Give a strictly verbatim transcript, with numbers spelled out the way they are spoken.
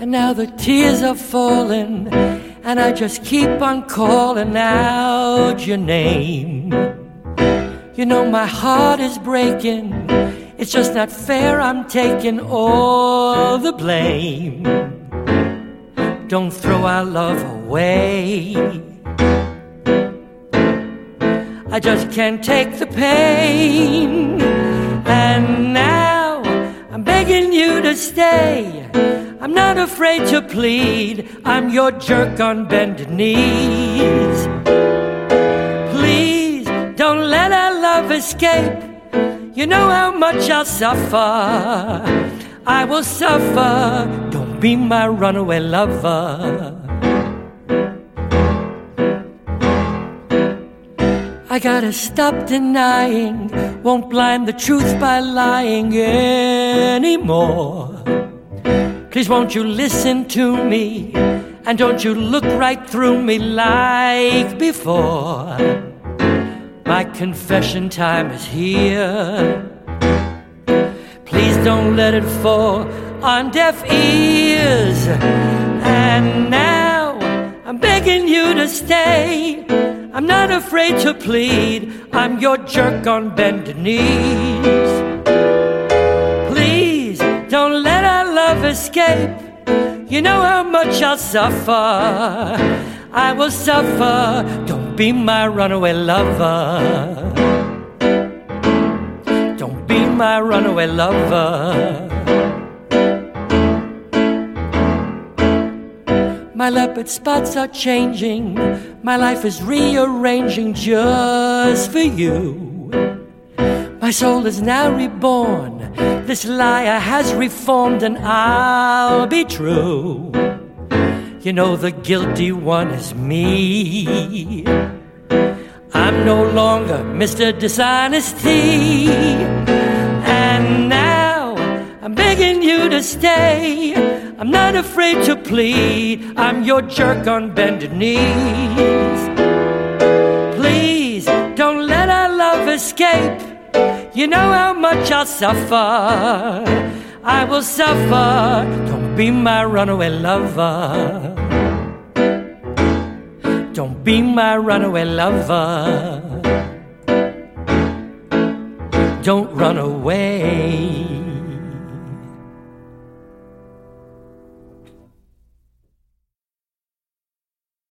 And now the tears are falling, and I just keep on calling out your name. You know my heart is breaking, it's just not fair I'm taking all the blame. Don't throw our love away, I just can't take the pain. And now I'm begging you to stay, I'm not afraid to plead, I'm your jerk on bended knees. Please don't let our love escape, you know how much I'll suffer. I will suffer, don't be my runaway lover. I gotta stop denying, won't blind the truth by lying anymore. Please won't you listen to me, and don't you look right through me like before. My confession time is here, please don't let it fall on deaf ears. And now I'm begging you to stay, I'm not afraid to plead, I'm your jerk on bended knees. Please don't let our love escape, you know how much I'll suffer. I will suffer, don't be my runaway lover. Don't be my runaway lover. My leopard spots are changing, my life is rearranging just for you. My soul is now reborn, this liar has reformed, and I'll be true. You know the guilty one is me, I'm no longer Mister Dishonesty. And now I'm begging you to stay, I'm not afraid to plead, I'm your jerk on bended knees. Please don't let our love escape, you know how much I'll suffer. I will suffer, don't be my runaway lover. Don't be my runaway lover. Don't run away.